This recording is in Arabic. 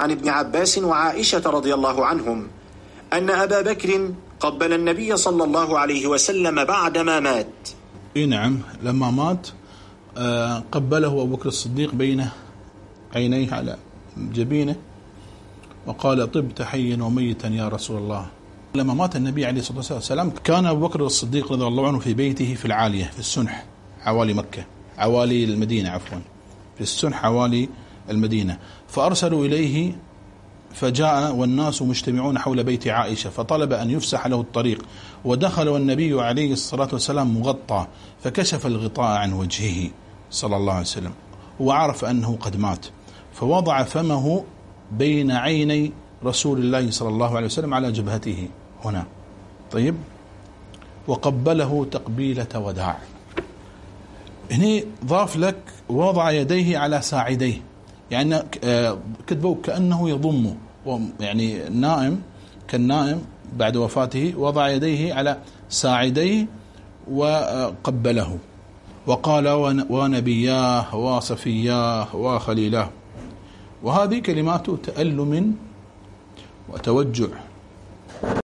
عن ابن عباس وعائشة رضي الله عنهم أن أبا بكر قبل النبي صلى الله عليه وسلم بعدما مات. نعم، لما مات قبله أبو بكر الصديق بين عينيه على جبينه وقال: طبت حيا وميتا يا رسول الله. لما مات النبي عليه الصلاة والسلام كان أبو بكر الصديق رضي الله عنه في بيته في العالية في السنح حوالي مكة، حوالي المدينة عفوا، في السنح حوالي المدينة، فأرسلوا إليه فجاء والناس مجتمعون حول بيت عائشة فطلب أن يفسح له الطريق، ودخل والنبي عليه الصلاة والسلام مغطى، فكشف الغطاء عن وجهه صلى الله عليه وسلم وعرف أنه قد مات، فوضع فمه بين عيني رسول الله صلى الله عليه وسلم على جبهته هنا، طيب، وقبله تقبيلة وداع. هنا ضاف لك وضع يديه على ساعديه، يعني كتبوا كأنه يضمه، يعني النائم كالنائم بعد وفاته وضع يديه على ساعديه وقبله، وقال: ونبياه وصفياه وخليلاه. وهذه كلمات تألم وتوجع